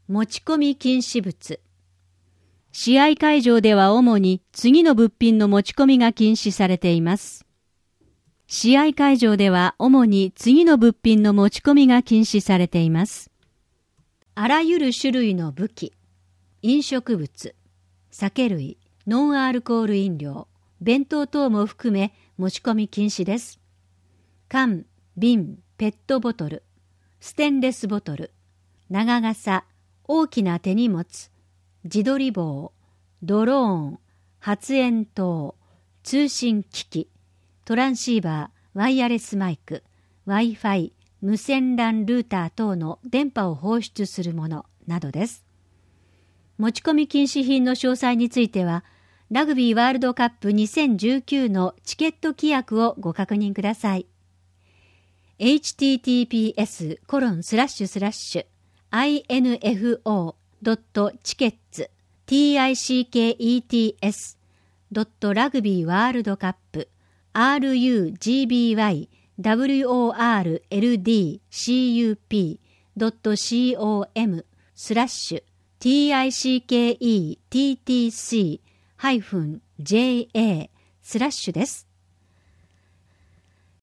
持ち込み禁止物。試合会場では主に次の物品の持ち込みが禁止されています。試合会場では主に次の物品の持ち込みが禁止されています。あらゆる種類の武器、飲食物、酒類、ノンアルコール飲料、弁当等も含め持ち込み禁止です。缶、瓶、ペットボトル、ステンレスボトル、長傘、大きな手荷物、自撮り棒、ドローン、発煙筒、通信機器、トランシーバー、ワイヤレスマイク、Wi-Fi、無線 LAN ルーター等の電波を放出するものなどです。持ち込み禁止品の詳細については、ラグビーワールドカップ2019のチケット規約をご確認ください。info.tickets.rugbyworldcup.worldcup.com/tickets-ja/ です。